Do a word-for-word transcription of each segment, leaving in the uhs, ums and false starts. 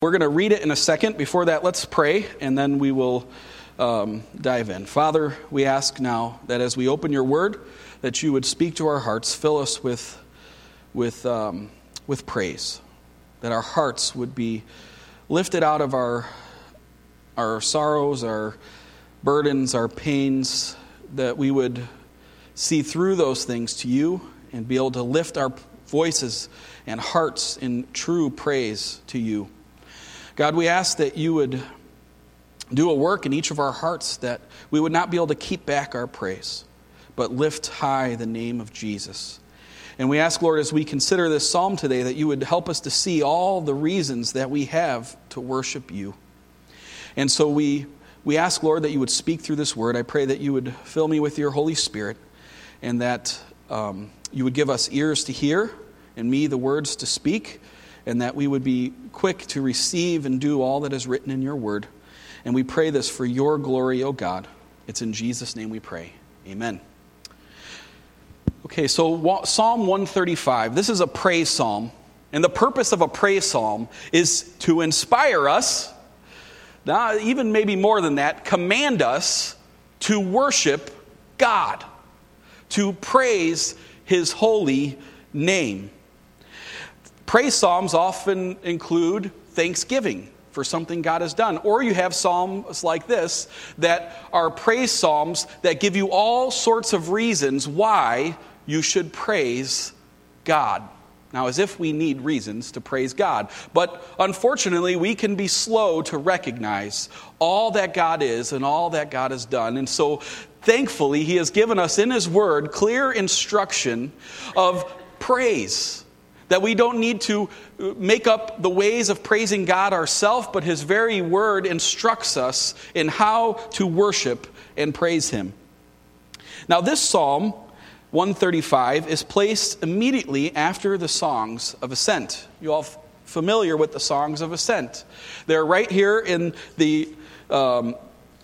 We're going to read it in a second. Before that, let's pray, and then we will um, dive in. Father, we ask now that as we open your word, that you would speak to our hearts, fill us with, with, um, with praise, that our hearts would be lifted out of our, our sorrows, our burdens, our pains, that we would see through those things to you and be able to lift our voices and hearts in true praise to you. God, we ask that you would do a work in each of our hearts, that we would not be able to keep back our praise, but lift high the name of Jesus. And we ask, Lord, as we consider this psalm today, that you would help us to see all the reasons that we have to worship you. And so we, we ask, Lord, that you would speak through this word. I pray that you would fill me with your Holy Spirit, and that um, you would give us ears to hear and me the words to speak, and that we would be quick to receive and do all that is written in your word. And we pray this for your glory, O God. It's in Jesus' name we pray. Amen. Okay, so Psalm one thirty-five. This is a praise psalm. And the purpose of a praise psalm is to inspire us, now even maybe more than that, command us to worship God, to praise his holy name. Praise psalms often include thanksgiving for something God has done. Or you have psalms like this that are praise psalms that give you all sorts of reasons why you should praise God. Now, as if we need reasons to praise God. But unfortunately, we can be slow to recognize all that God is and all that God has done. And so, thankfully, he has given us in his word clear instruction of praise. That we don't need to make up the ways of praising God ourselves, but his very word instructs us in how to worship and praise him. Now, this Psalm one thirty-five is placed immediately after the Songs of Ascent. You all familiar with the Songs of Ascent? They're right here in the, um,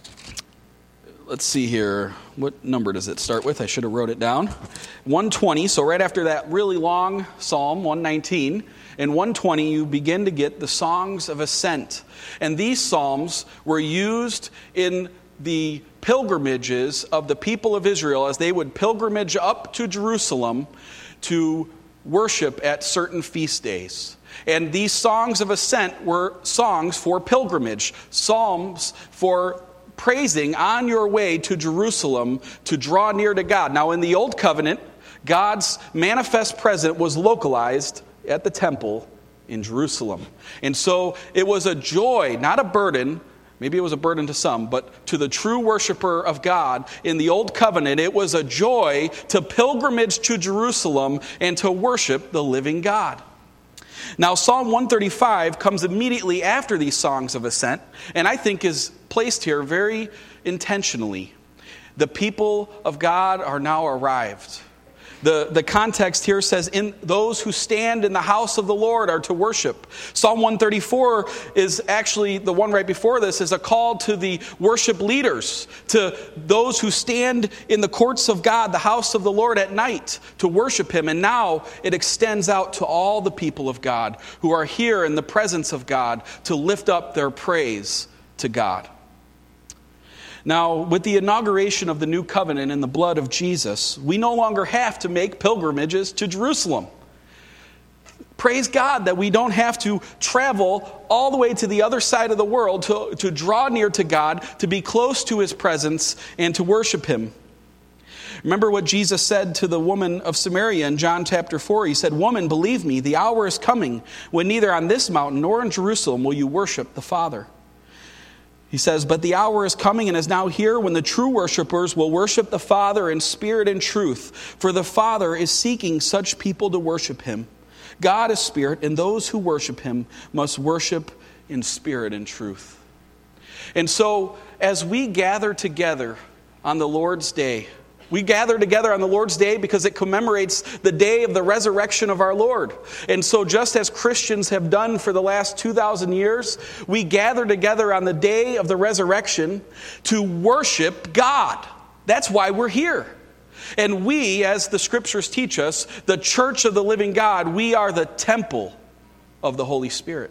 let's see here, what number does it start with? I should have wrote it down. one twenty, so right after that really long Psalm, one nineteen, in one twenty you begin to get the Songs of Ascent. And these psalms were used in the pilgrimages of the people of Israel as they would pilgrimage up to Jerusalem to worship at certain feast days. And these songs of ascent were songs for pilgrimage, psalms for praising on your way to Jerusalem to draw near to God. Now, in the Old Covenant, God's manifest presence was localized at the temple in Jerusalem. And so it was a joy, not a burden. Maybe it was a burden to some, but to the true worshiper of God in the Old Covenant, it was a joy to pilgrimage to Jerusalem and to worship the living God. Now, Psalm one thirty-five comes immediately after these songs of ascent, and I think is placed here very intentionally. The people of God are now arrived. The, the context here says, "In those who stand in the house of the Lord are to worship." Psalm one thirty-four is actually, the one right before this, is a call to the worship leaders, to those who stand in the courts of God, the house of the Lord at night, to worship him. And now it extends out to all the people of God who are here in the presence of God to lift up their praise to God. Now, with the inauguration of the new covenant in the blood of Jesus, we no longer have to make pilgrimages to Jerusalem. Praise God that we don't have to travel all the way to the other side of the world to, to draw near to God, to be close to his presence, and to worship him. Remember what Jesus said to the woman of Samaria in John chapter four. He said, "Woman, believe me, the hour is coming when neither on this mountain nor in Jerusalem will you worship the Father." He says, "But the hour is coming and is now here when the true worshipers will worship the Father in spirit and truth. For the Father is seeking such people to worship him. God is spirit, and those who worship him must worship in spirit and truth." And so, as we gather together on the Lord's Day, we gather together on the Lord's Day because it commemorates the day of the resurrection of our Lord. And so just as Christians have done for the last two thousand years, we gather together on the day of the resurrection to worship God. That's why we're here. And we, as the scriptures teach us, the church of the living God, we are the temple of the Holy Spirit.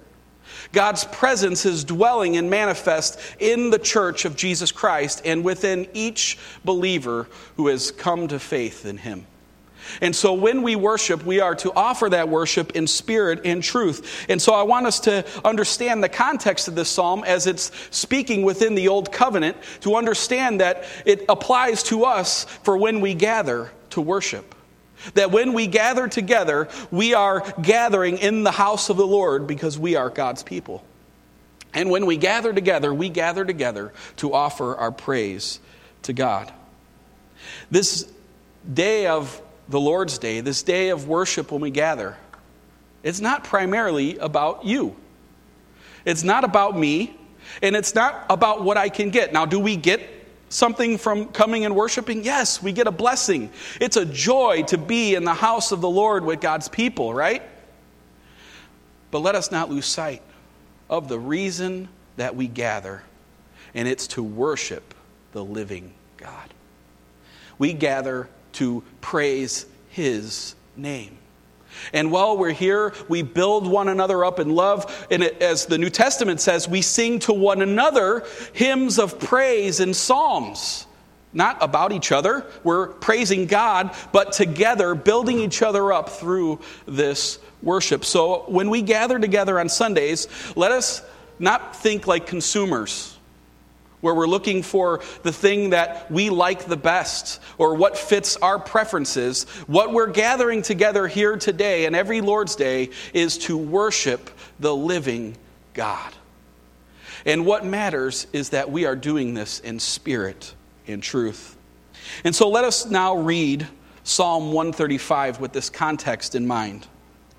God's presence is dwelling and manifest in the church of Jesus Christ and within each believer who has come to faith in him. And so when we worship, we are to offer that worship in spirit and truth. And so I want us to understand the context of this psalm as it's speaking within the Old Covenant, to understand that it applies to us for when we gather to worship. That when we gather together, we are gathering in the house of the Lord because we are God's people. And when we gather together, we gather together to offer our praise to God. This day of the Lord's Day, this day of worship when we gather, it's not primarily about you. It's not about me, and it's not about what I can get. Now, do we get something from coming and worshiping? Yes, we get a blessing. It's a joy to be in the house of the Lord with God's people, right? But let us not lose sight of the reason that we gather, and it's to worship the living God. We gather to praise his name. And while we're here, we build one another up in love. And it, as the New Testament says, we sing to one another hymns of praise and psalms. Not about each other. We're praising God, but together, building each other up through this worship. So when we gather together on Sundays, let us not think like consumers, where we're looking for the thing that we like the best or what fits our preferences. What we're gathering together here today and every Lord's Day is to worship the living God. And what matters is that we are doing this in spirit and truth. And so let us now read Psalm one thirty-five with this context in mind.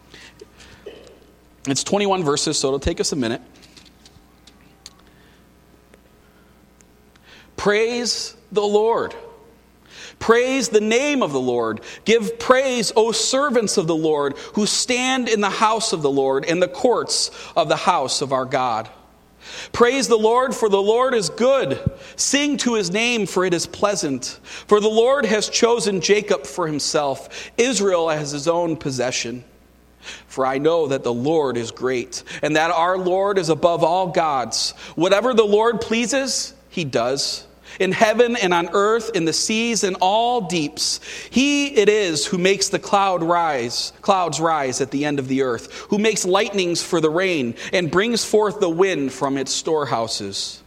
It's twenty-one verses, so it'll take us a minute. Praise the Lord. Praise the name of the Lord. Give praise, O servants of the Lord, who stand in the house of the Lord, in the courts of the house of our God. Praise the Lord, for the Lord is good. Sing to his name, for it is pleasant. For the Lord has chosen Jacob for himself, Israel as his own possession. For I know that the Lord is great, and that our Lord is above all gods. Whatever the Lord pleases, he does. In heaven and on earth, in the seas and all deeps, he it is who makes the cloud rise, clouds rise at the end of the earth, who makes lightnings for the rain and brings forth the wind from its storehouses.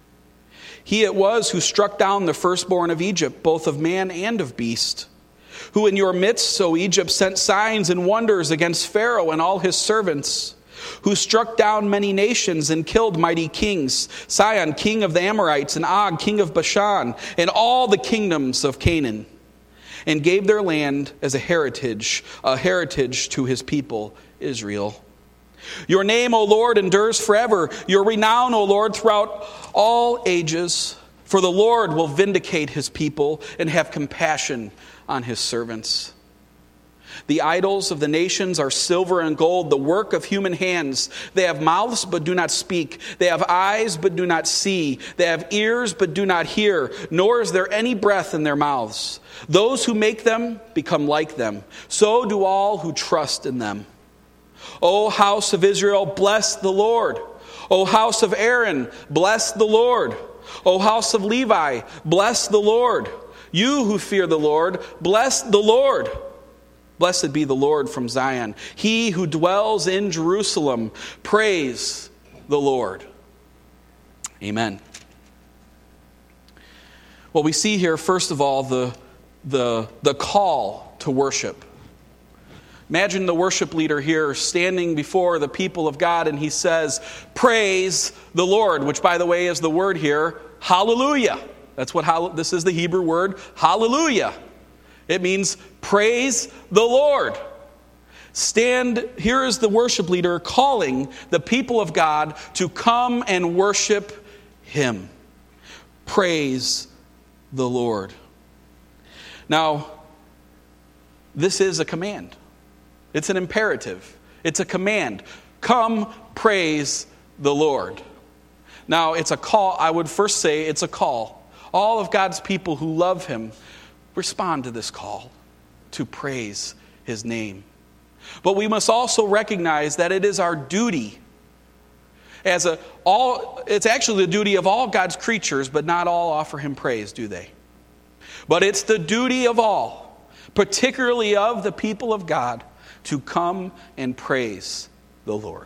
He it was who struck down the firstborn of Egypt, both of man and of beast, who in your midst, O Egypt, sent signs and wonders against Pharaoh and all his servants, who struck down many nations and killed mighty kings, Sihon, king of the Amorites, and Og, king of Bashan, and all the kingdoms of Canaan, and gave their land as a heritage, a heritage to his people, Israel. Your name, O Lord, endures forever. Your renown, O Lord, throughout all ages. For the Lord will vindicate his people and have compassion on his servants. The idols of the nations are silver and gold, the work of human hands. They have mouths but do not speak. They have eyes but do not see. They have ears but do not hear, nor is there any breath in their mouths. Those who make them become like them. So do all who trust in them. O house of Israel, bless the Lord. O house of Aaron, bless the Lord. O house of Levi, bless the Lord. You who fear the Lord, bless the Lord. Blessed be the Lord from Zion. He who dwells in Jerusalem, praise the Lord. Amen. Well, we see here, first of all, the, the, the call to worship. Imagine the worship leader here standing before the people of God, and he says, praise the Lord, which, by the way, is the word here, hallelujah. That's what this is, the Hebrew word, hallelujah. It means praise the Lord. Stand, here is the worship leader calling the people of God to come and worship him. Praise the Lord. Now, this is a command. It's an imperative. It's a command. Come praise the Lord. Now, it's a call. I would first say it's a call. All of God's people who love him respond to this call to praise his name. But we must also recognize that it is our duty As a all, it's actually the duty of all God's creatures, but not all offer him praise, do they? But it's the duty of all, particularly of the people of God, to come and praise the Lord.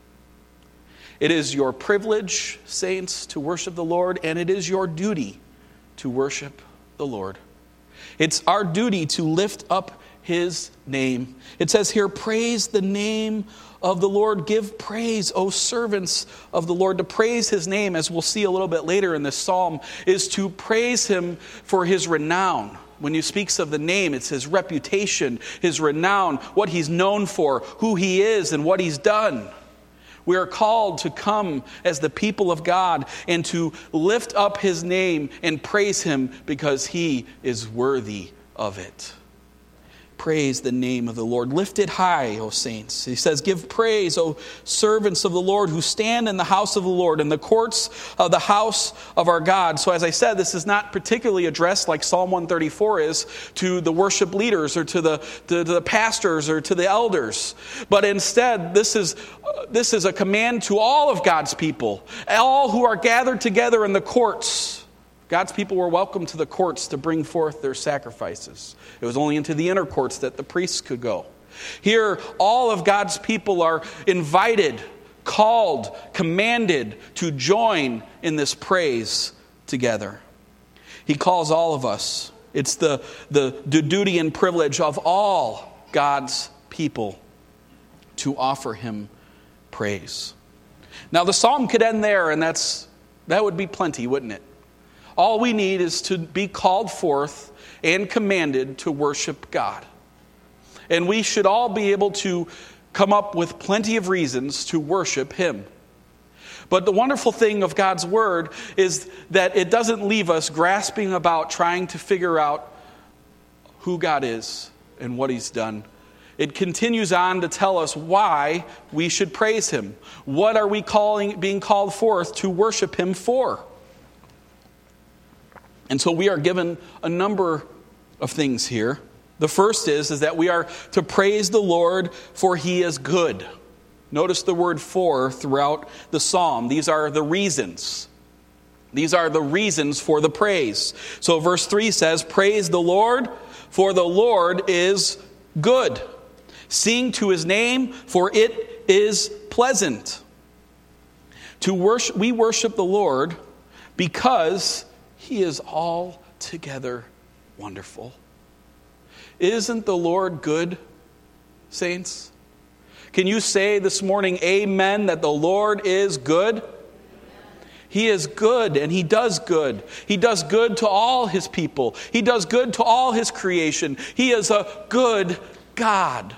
It is your privilege, saints, to worship the Lord, and it is your duty to worship the Lord. It's our duty to lift up his name. It says here, praise the name of the Lord. Give praise, O servants of the Lord. To praise his name, as we'll see a little bit later in this psalm, is to praise him for his renown. When he speaks of the name, it's his reputation, his renown, what he's known for, who he is, and what he's done. We are called to come as the people of God and to lift up his name and praise him because he is worthy of it. Praise the name of the Lord. Lift it high, O saints. He says, give praise, O servants of the Lord, who stand in the house of the Lord, in the courts of the house of our God. So as I said, this is not particularly addressed like Psalm one thirty-four is to the worship leaders or to the, to, to the pastors or to the elders. But instead, this is, uh, this is a command to all of God's people, all who are gathered together in the courts. God's people were welcome to the courts to bring forth their sacrifices. It was only into the inner courts that the priests could go. Here, all of God's people are invited, called, commanded to join in this praise together. He calls all of us. It's the, the, the duty and privilege of all God's people to offer him praise. Now, the psalm could end there, and that's that would be plenty, wouldn't it? All we need is to be called forth and commanded to worship God. And we should all be able to come up with plenty of reasons to worship him. But the wonderful thing of God's word is that it doesn't leave us grasping about trying to figure out who God is and what he's done. It continues on to tell us why we should praise him. What are we calling, being called forth to worship him for? And so we are given a number of things here. The first is, is that we are to praise the Lord for he is good. Notice the word for throughout the psalm. These are the reasons. These are the reasons for the praise. So verse three says, praise the Lord, for the Lord is good. Sing to his name, for it is pleasant. To worship, we worship the Lord because he is altogether wonderful. Isn't the Lord good, saints? Can you say this morning, amen, that the Lord is good? He is good, and he does good. He does good to all his people. He does good to all his creation. He is a good God.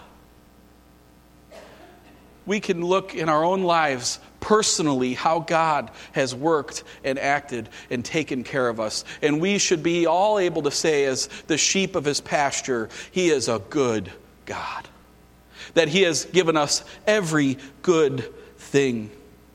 We can look in our own lives personally how God has worked and acted and taken care of us. And we should be all able to say, as the sheep of his pasture, he is a good God. That he has given us every good thing.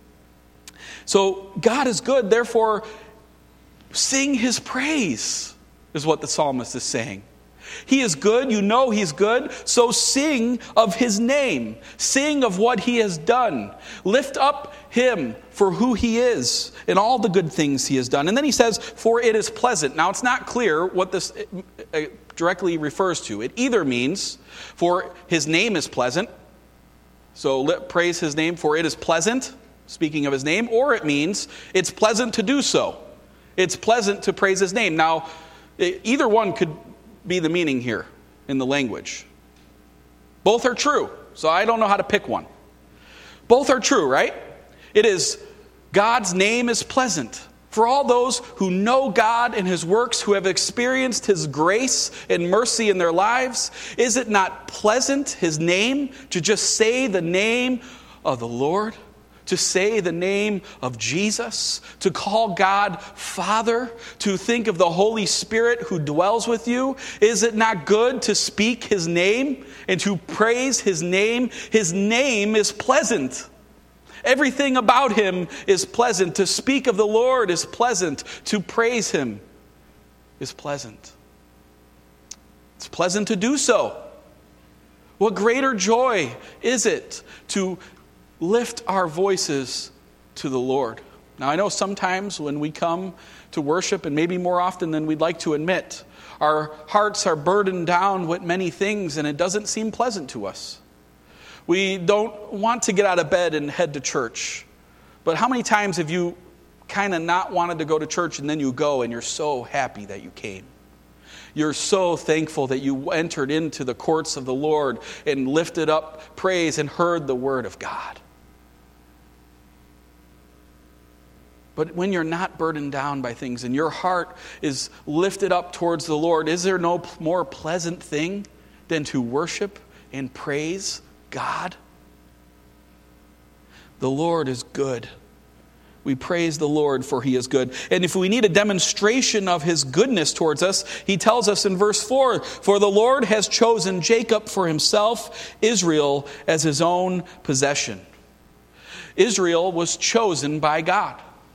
So God is good, therefore sing his praise, is what the psalmist is saying. He is good, you know he's good, so sing of his name. Sing of what he has done. Lift up him for who he is and all the good things he has done. And then he says, for it is pleasant. Now it's not clear what this directly refers to. It either means, for his name is pleasant, so let, praise his name, for it is pleasant, speaking of his name, or it means it's pleasant to do so. It's pleasant to praise his name. Now, either one could be the meaning here in the language. Both are true, so I don't know how to pick one. Both are true, right? It is God's name is pleasant. For all those who know God and his works, who have experienced his grace and mercy in their lives, is it not pleasant, his name, to just say the name of the Lord? To say the name of Jesus, to call God Father, to think of the Holy Spirit who dwells with you? Is it not good to speak his name and to praise his name? His name is pleasant. Everything about him is pleasant. To speak of the Lord is pleasant. To praise him is pleasant. It's pleasant to do so. What greater joy is it to lift our voices to the Lord. Now, I know sometimes when we come to worship, and maybe more often than we'd like to admit, our hearts are burdened down with many things, and it doesn't seem pleasant to us. We don't want to get out of bed and head to church. But how many times have you kind of not wanted to go to church, and then you go and you're so happy that you came? You're so thankful that you entered into the courts of the Lord and lifted up praise and heard the word of God. But when you're not burdened down by things and your heart is lifted up towards the Lord, is there no more pleasant thing than to worship and praise God? The Lord is good. We praise the Lord, for he is good. And if we need a demonstration of his goodness towards us, he tells us in verse four, "For the Lord has chosen Jacob for himself, Israel as his own possession." Israel was chosen by God.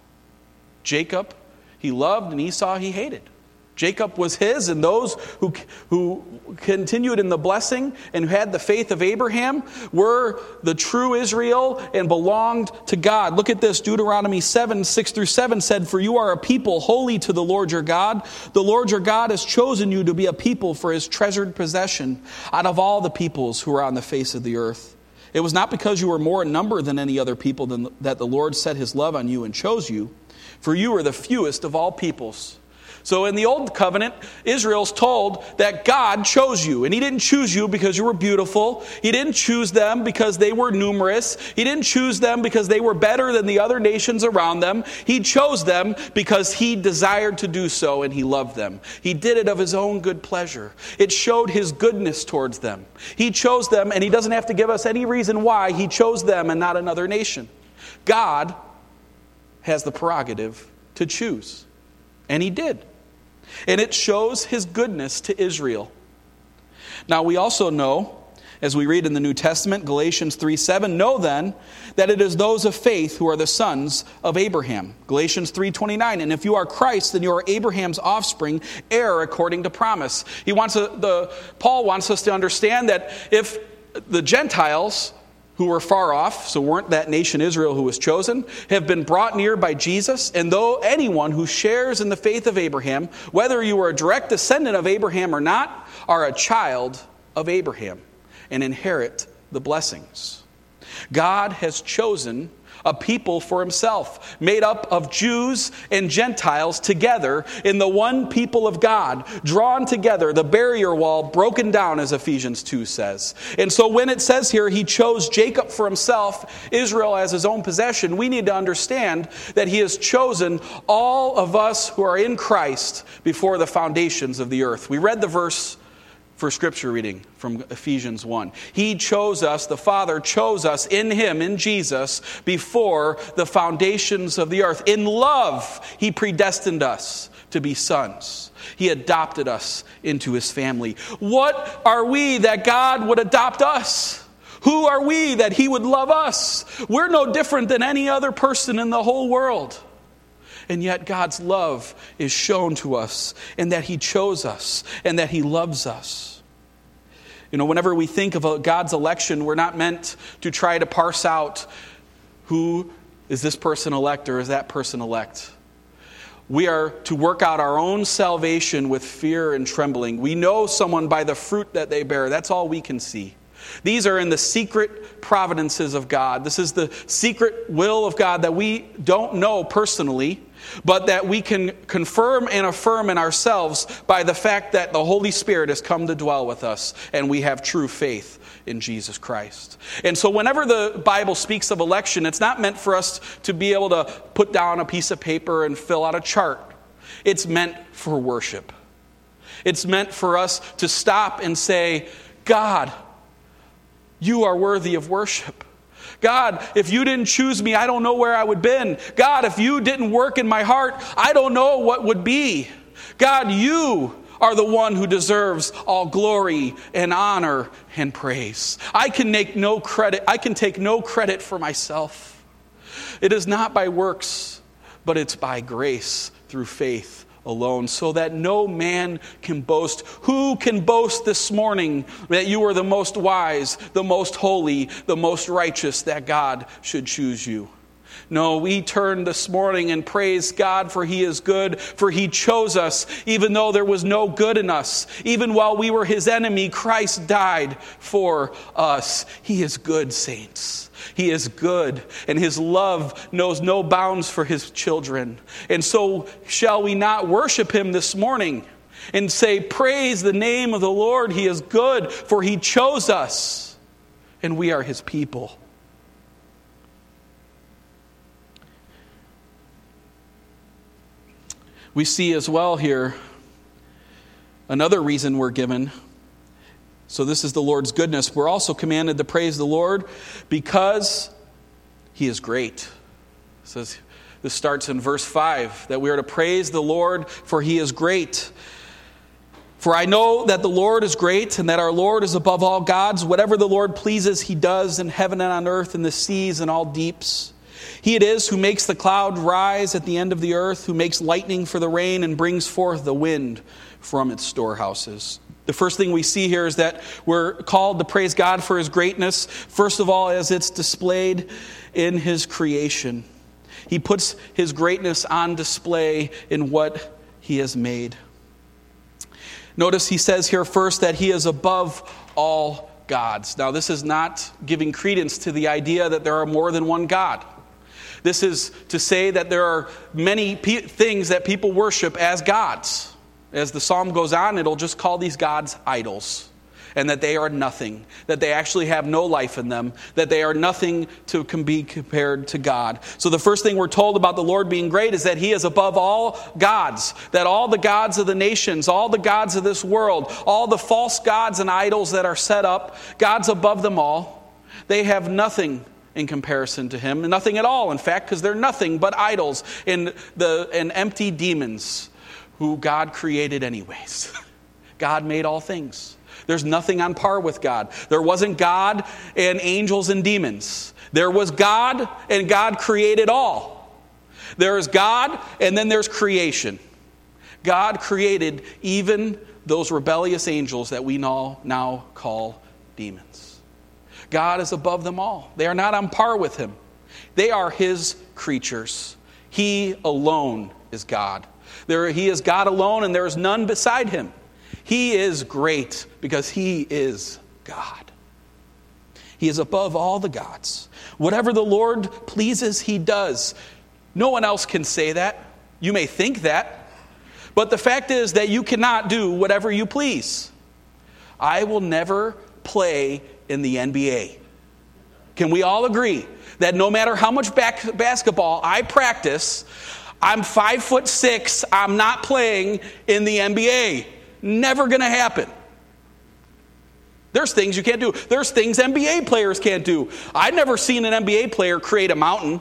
Jacob he loved, and Esau he hated. Jacob was his, and those who, who continued in the blessing and who had the faith of Abraham were the true Israel and belonged to God. Look at this, Deuteronomy seven, six through seven said, "For you are a people holy to the Lord your God. The Lord your God has chosen you to be a people for his treasured possession out of all the peoples who are on the face of the earth. It was not because you were more in number than any other people than, that the Lord set his love on you and chose you, for you are the fewest of all peoples." So in the Old Covenant, Israel's told that God chose you. And he didn't choose you because you were beautiful. He didn't choose them because they were numerous. He didn't choose them because they were better than the other nations around them. He chose them because he desired to do so, and he loved them. He did it of his own good pleasure. It showed his goodness towards them. He chose them, and he doesn't have to give us any reason why he chose them and not another nation. God has the prerogative to choose. And he did. And it shows his goodness to Israel. Now we also know, as we read in the New Testament, Galatians three seven, "Know then that it is those of faith who are the sons of Abraham." Galatians three twenty-nine, "And if you are Christ, then you are Abraham's offspring, heir according to promise." He wants to, the Paul wants us to understand that if the Gentiles who were far off, so weren't that nation Israel who was chosen, have been brought near by Jesus. And though anyone who shares in the faith of Abraham, whether you are a direct descendant of Abraham or not, are a child of Abraham and inherit the blessings. God has chosen a people for himself, made up of Jews and Gentiles together in the one people of God, drawn together, the barrier wall broken down, as Ephesians two says. And so when it says here he chose Jacob for himself, Israel as his own possession, we need to understand that he has chosen all of us who are in Christ before the foundations of the earth. We read the verse for scripture reading from Ephesians one. He chose us, the Father chose us in him, in Jesus, before the foundations of the earth. In love, he predestined us to be sons. He adopted us into his family. What are we that God would adopt us? Who are we that he would love us? We're no different than any other person in the whole world. And yet God's love is shown to us, and that he chose us, and that he loves us. You know, whenever we think of God's election, we're not meant to try to parse out who is this person elect or is that person elect. We are to work out our own salvation with fear and trembling. We know someone by the fruit that they bear. That's all we can see. These are in the secret providences of God. This is the secret will of God that we don't know personally, but that we can confirm and affirm in ourselves by the fact that the Holy Spirit has come to dwell with us and we have true faith in Jesus Christ. And so whenever the Bible speaks of election, it's not meant for us to be able to put down a piece of paper and fill out a chart. It's meant for worship. It's meant for us to stop and say, God, you are worthy of worship. God, if you didn't choose me, I don't know where I would have been. God, if you didn't work in my heart, I don't know what would be. God, you are the one who deserves all glory and honor and praise. I can make no credit. I can take no credit for myself. It is not by works, but it's by grace through faith alone, so that no man can boast. Who can boast this morning that you are the most wise, the most holy, the most righteous, that God should choose you? No, we turn this morning and praise God for He is good, for He chose us, even though there was no good in us. Even while we were His enemy, Christ died for us. He is good, saints. He is good, and His love knows no bounds for His children. And so shall we not worship Him this morning and say, praise the name of the Lord. He is good, for He chose us, and we are His people. We see as well here another reason we're given. So this is the Lord's goodness. We're also commanded to praise the Lord because He is great. It says, this starts in verse five, that we are to praise the Lord for He is great. For I know that the Lord is great and that our Lord is above all gods. Whatever the Lord pleases, He does in heaven and on earth, in the seas and all deeps. He it is who makes the cloud rise at the end of the earth, who makes lightning for the rain and brings forth the wind from its storehouses. The first thing we see here is that we're called to praise God for His greatness. First of all, as it's displayed in His creation. He puts His greatness on display in what He has made. Notice He says here first that He is above all gods. Now, this is not giving credence to the idea that there are more than one God. This is to say that there are many pe- things that people worship as gods. As the psalm goes on, it'll just call these gods idols. And that they are nothing. That they actually have no life in them. That they are nothing to can be compared to God. So the first thing we're told about the Lord being great is that He is above all gods. That all the gods of the nations, all the gods of this world, all the false gods and idols that are set up, God's above them all. They have nothing in comparison to Him. Nothing at all, in fact, because they're nothing but idols and, the, and empty demons who God created anyways. God made all things. There's nothing on par with God. There wasn't God and angels and demons. There was God, and God created all. There is God, and then there's creation. God created even those rebellious angels that we now, now call demons. God is above them all. They are not on par with Him. They are His creatures. He alone is God. There, he is God alone, and there is none beside Him. He is great because He is God. He is above all the gods. Whatever the Lord pleases, He does. No one else can say that. You may think that. But the fact is that you cannot do whatever you please. I will never play in the N B A. Can we all agree that no matter how much back basketball I practice, I'm five foot six, I'm not playing in the N B A. Never going to happen. There's things you can't do. There's things N B A players can't do. I've never seen an N B A player create a mountain.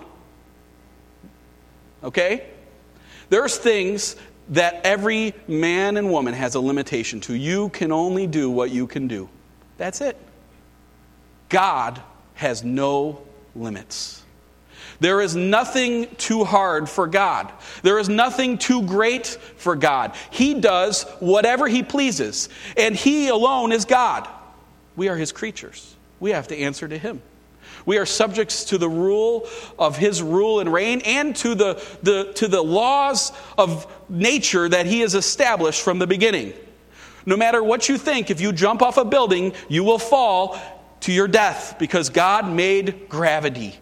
Okay? There's things that every man and woman has a limitation to. You can only do what you can do. That's it. God has no limits. There is nothing too hard for God. There is nothing too great for God. He does whatever He pleases, and He alone is God. We are His creatures. We have to answer to Him. We are subjects to the rule of His rule and reign, and to the, the, to the laws of nature that He has established from the beginning. No matter what you think, if you jump off a building, you will fall to your death because God made gravity.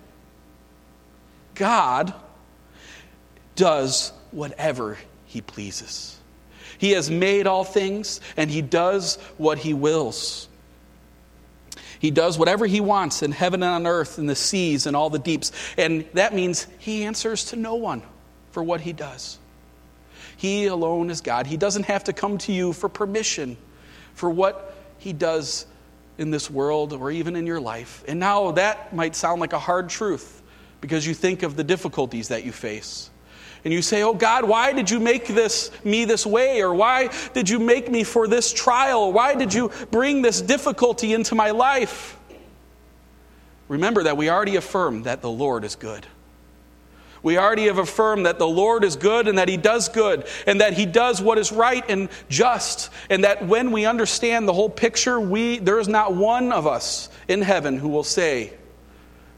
God does whatever He pleases. He has made all things, and He does what He wills. He does whatever He wants in heaven and on earth, in the seas and all the deeps. And that means He answers to no one for what He does. He alone is God. He doesn't have to come to you for permission for what He does in this world or even in your life. And now that might sound like a hard truth because you think of the difficulties that you face. And you say, oh God, why did you make this me this way? Or why did you make me for this trial? Why did you bring this difficulty into my life? Remember that we already affirmed that the Lord is good. We already have affirmed that the Lord is good and that He does good and that He does what is right and just. And that when we understand the whole picture, we there is not one of us in heaven who will say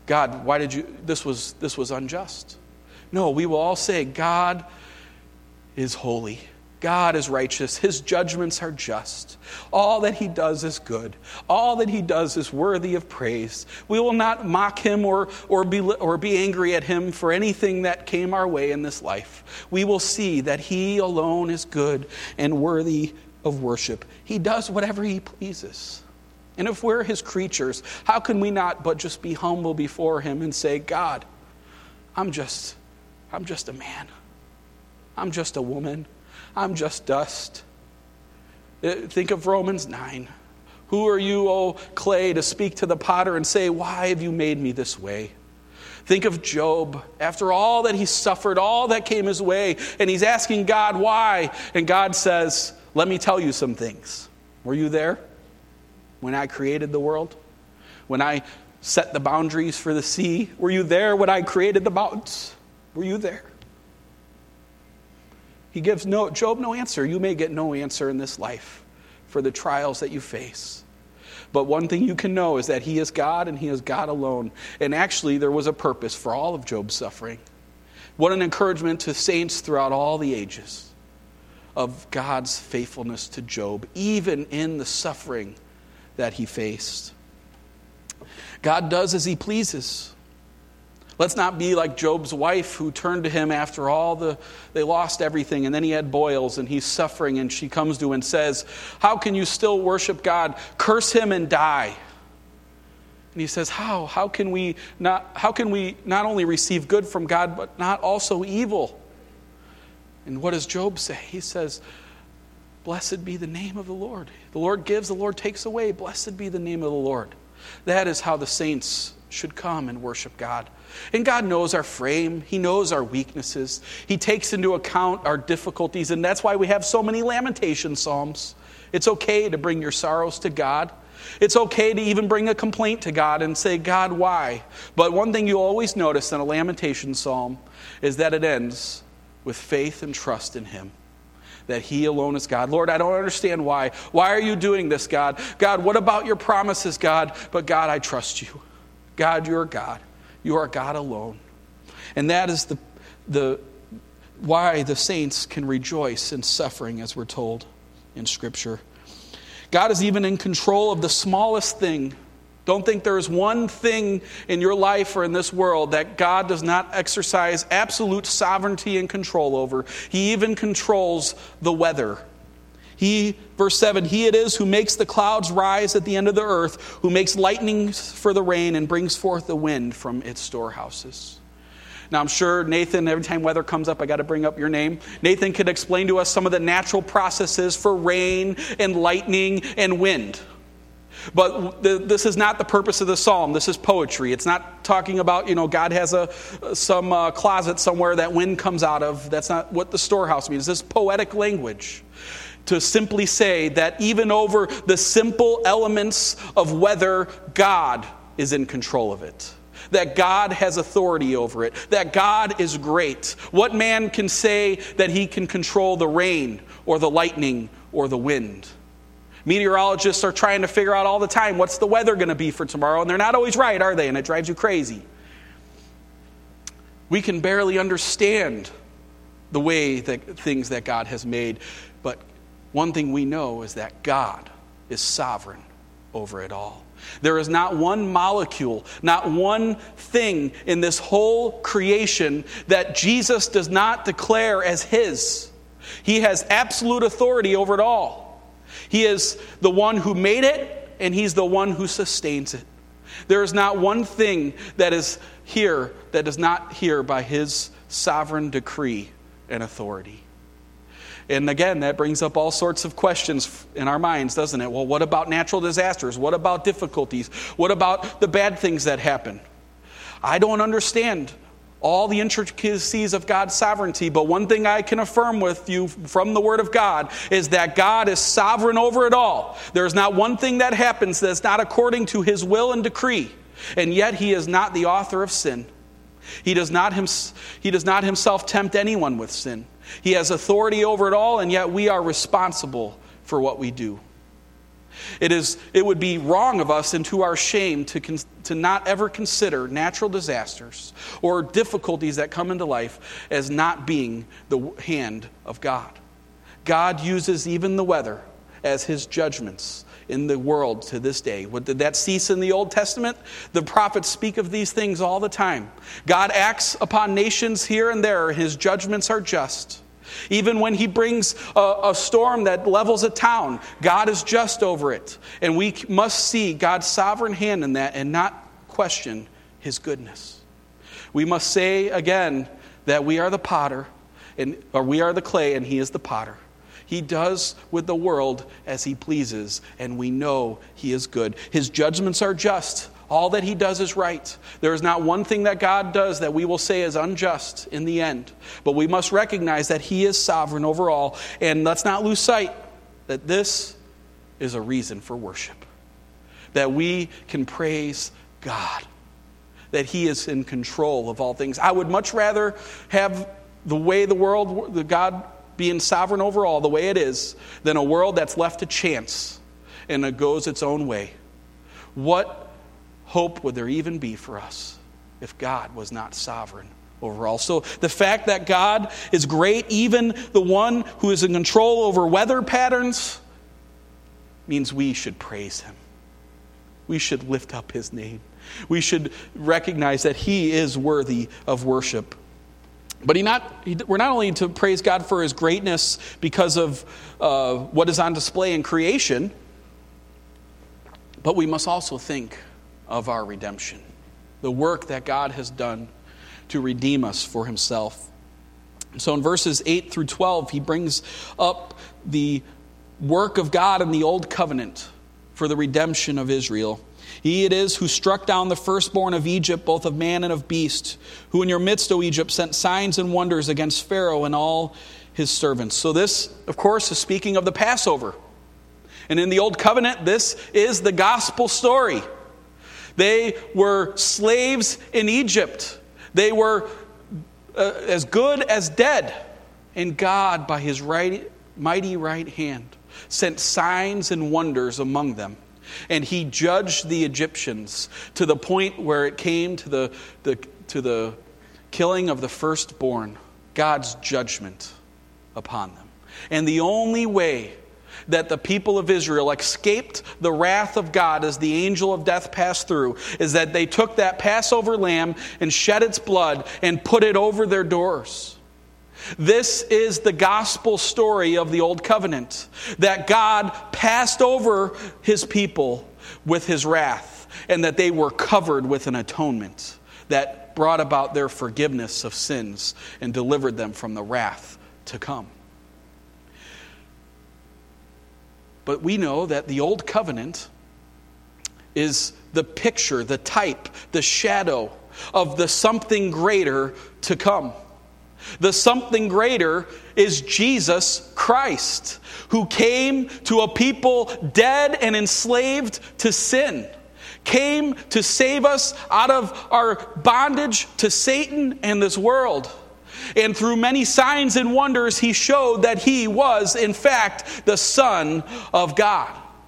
God, why did you, this was, this was unjust. No, we will all say, God is holy. God is righteous. His judgments are just. All that he does is good. All that he does is worthy of praise. We will not mock him or, or, be, or be angry at him for anything that came our way in this life. We will see that he alone is good and worthy of worship. He does whatever he pleases. And if we're his creatures, how can we not but just be humble before him and say, God, I'm just, I'm just a man. I'm just a woman. I'm just dust. Think of Romans nine. Who are you, O clay, to speak to the potter and say, why have you made me this way? Think of Job. After all that he suffered, all that came his way, and he's asking God why. And God says, let me tell you some things. Were you there when I created the world? When I set the boundaries for the sea? Were you there when I created the mountains? Were you there? He gives no, Job no answer. You may get no answer in this life for the trials that you face. But one thing you can know is that he is God and he is God alone. And actually there was a purpose for all of Job's suffering. What an encouragement to saints throughout all the ages of God's faithfulness to Job, even in the suffering that he faced. God does as he pleases. Let's not be like Job's wife who turned to him after all the, they lost everything, and then he had boils and he's suffering, and she comes to him and says, how can you still worship God? Curse him and die. And he says, how? How can we not, how can we not only receive good from God, but not also evil? And what does Job say? He says, blessed be the name of the Lord. The Lord gives, the Lord takes away. Blessed be the name of the Lord. That is how the saints should come and worship God. And God knows our frame. He knows our weaknesses. He takes into account our difficulties. And that's why we have so many lamentation psalms. It's okay to bring your sorrows to God. It's okay to even bring a complaint to God and say, God, why? But one thing you'll always notice in a lamentation psalm is that it ends with faith and trust in him. That he alone is God. Lord, I don't understand why. Why are you doing this, God? God, what about your promises, God? But God, I trust you. God, you're God. You are God alone. And that is the, the why the saints can rejoice in suffering, as we're told in Scripture. God is even in control of the smallest thing. Don't think there is one thing in your life or in this world that God does not exercise absolute sovereignty and control over. He even controls the weather. He, verse seven, he it is who makes the clouds rise at the end of the earth, who makes lightnings for the rain and brings forth the wind from its storehouses. Now I'm sure Nathan, every time weather comes up, I got to bring up your name. Nathan could explain to us some of the natural processes for rain and lightning and wind. But the, this is not the purpose of the psalm. This is poetry. It's not talking about, you know, God has a some uh, closet somewhere that wind comes out of. That's not what the storehouse means. This is poetic language to simply say that even over the simple elements of weather, God is in control of it. That God has authority over it. That God is great. What man can say that he can control the rain or the lightning or the wind? Meteorologists are trying to figure out all the time what's the weather going to be for tomorrow, and they're not always right, are they? And it drives you crazy. We can barely understand the way that things that God has made, but one thing we know is that God is sovereign over it all. There is not one molecule, not one thing in this whole creation that Jesus does not declare as his. He has absolute authority over it all. He is the one who made it, and he's the one who sustains it. There is not one thing that is here that is not here by his sovereign decree and authority. And again, that brings up all sorts of questions in our minds, doesn't it? Well, what about natural disasters? What about difficulties? What about the bad things that happen? I don't understand all the intricacies of God's sovereignty, but one thing I can affirm with you from the Word of God is that God is sovereign over it all. There's not one thing that happens that's not according to his will and decree, and yet he is not the author of sin. He does not, him, he does not himself tempt anyone with sin. He has authority over it all, and yet we are responsible for what we do. It is. It would be wrong of us and to our shame to, con- to not ever consider natural disasters or difficulties that come into life as not being the hand of God. God uses even the weather as his judgments in the world to this day. What, did that cease in the Old Testament? The prophets speak of these things all the time. God acts upon nations here and there. His judgments are just. Even when he brings a, a storm that levels a town, God is just over it. And we must see God's sovereign hand in that and not question his goodness. We must say again that we are the potter, and or we are the clay and he is the potter. He does with the world as he pleases, and we know he is good. His judgments are just. All that he does is right. There is not one thing that God does that we will say is unjust in the end. But we must recognize that he is sovereign over all. And let's not lose sight that this is a reason for worship. That we can praise God. That he is in control of all things. I would much rather have the way the world, the God being sovereign over all the way it is, than a world that's left to chance and it goes its own way. What hope would there even be for us if God was not sovereign over all? So the fact that God is great, even the one who is in control over weather patterns, means we should praise him. We should lift up his name. We should recognize that he is worthy of worship. But he not, he, we're not only to praise God for his greatness because of uh, what is on display in creation, but we must also think of our redemption, the work that God has done to redeem us for himself. So in verses eight through twelve, he brings up the work of God in the old covenant for the redemption of Israel. He it is who struck down the firstborn of Egypt, both of man and of beast, who in your midst, O Egypt, sent signs and wonders against Pharaoh and all his servants. So this, of course, is speaking of the Passover. And in the old covenant, this is the gospel story. They were slaves in Egypt. They were uh, as good as dead. And God, by his right, mighty right hand, sent signs and wonders among them. And he judged the Egyptians to the point where it came to the, the, to the killing of the firstborn, God's judgment upon them. And the only way that the people of Israel escaped the wrath of God as the angel of death passed through is that they took that Passover lamb and shed its blood and put it over their doors. This is the gospel story of the old covenant, that God passed over his people with his wrath and that they were covered with an atonement that brought about their forgiveness of sins and delivered them from the wrath to come. But we know that the old covenant is the picture, the type, the shadow of the something greater to come. The something greater is Jesus Christ, who came to a people dead and enslaved to sin, came to save us out of our bondage to Satan and this world. And through many signs and wonders, he showed that he was, in fact, the Son of God.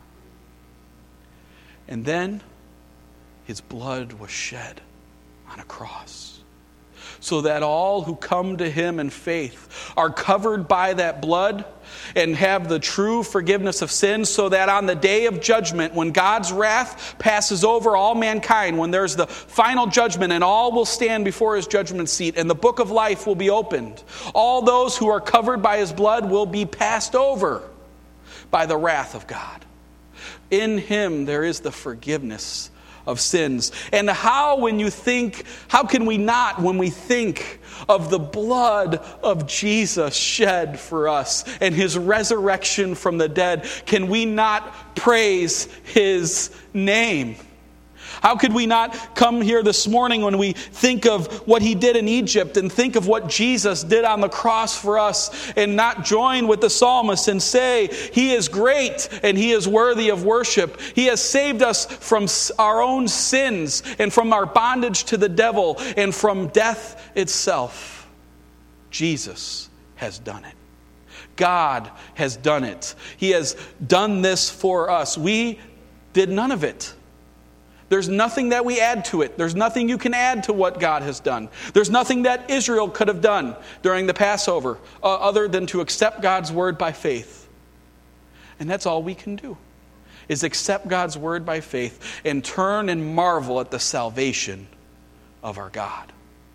And then his blood was shed on a cross, so that all who come to him in faith are covered by that blood and have the true forgiveness of sins, so that on the day of judgment, when God's wrath passes over all mankind, when there's the final judgment and all will stand before his judgment seat and the book of life will be opened, all those who are covered by his blood will be passed over by the wrath of God. In him there is the forgiveness of sins. And how, when you think, how can we not, when we think of the blood of Jesus shed for us and his resurrection from the dead, can we not praise his name? How could we not come here this morning when we think of what he did in Egypt and think of what Jesus did on the cross for us and not join with the psalmist and say, he is great and he is worthy of worship. He has saved us from our own sins and from our bondage to the devil and from death itself. Jesus has done it. God has done it. He has done this for us. We did none of it. There's nothing that we add to it. There's nothing you can add to what God has done. There's nothing that Israel could have done during the Passover uh, other than to accept God's word by faith. And that's all we can do, is accept God's word by faith and turn and marvel at the salvation of our God.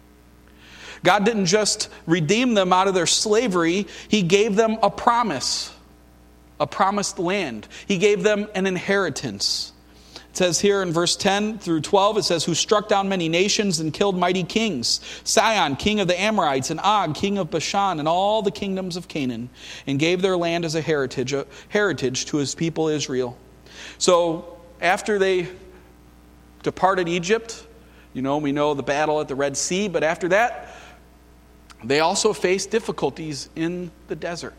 God didn't just redeem them out of their slavery. He gave them a promise, a promised land. He gave them an inheritance. It says here in verse ten through twelve, it says, who struck down many nations and killed mighty kings, Sihon, king of the Amorites, and Og, king of Bashan, and all the kingdoms of Canaan, and gave their land as a heritage, a heritage to his people Israel. So after they departed Egypt, you know, we know the battle at the Red Sea, but after that, they also faced difficulties in the desert.